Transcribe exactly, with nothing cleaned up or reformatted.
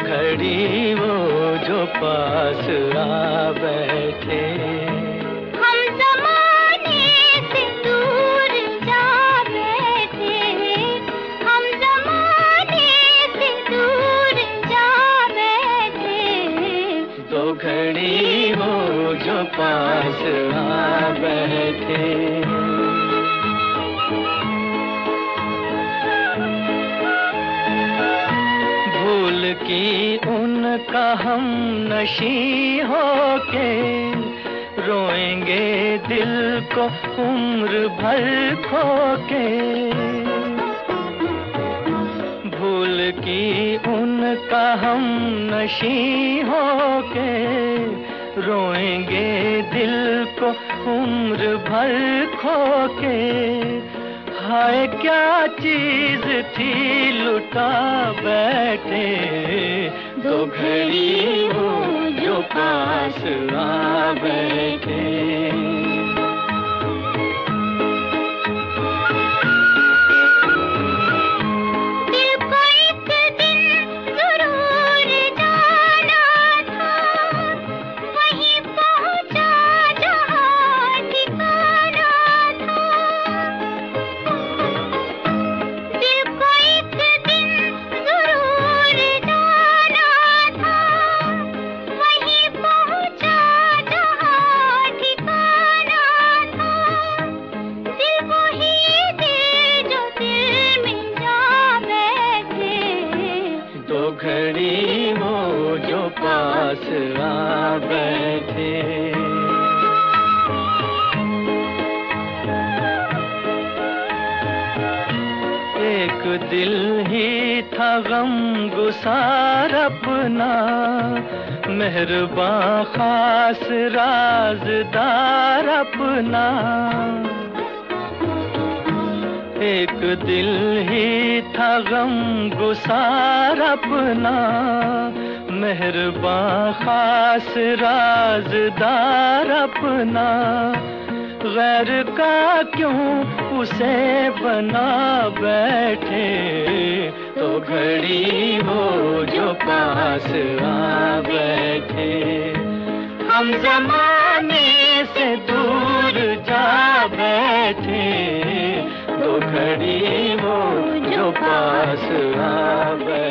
घड़ी वो जो पास आ बैठे। हम ज़माने से दूर जा बैठे, हम ज़माने से दूर जा बैठे। दो घड़ी वो जो पास आ बैठे। भूल की उनका हम नशी होके रोएंगे दिल को उम्र भर खोके। भूल की उनका हम नशी होके रोएंगे दिल को उम्र भर खोके। हाय क्या चीज थी लुटा बैठे। दो घड़ी वो जो पास आ बैठे। घड़ी वो जो पास आ बैठे। एक दिल ही था गम गुसार अपना, मेहरबान खास राज़दार अपना। एक दिल ही था गम गुसार अपना, मेहरबान खास राज़दार अपना। गैर का क्यों उसे बना बैठे। तो घड़ी वो जो पास आ बैठे। हम ज़माने से दूर जा बैठे। तो घड़ी वो जो पास आ बैठे।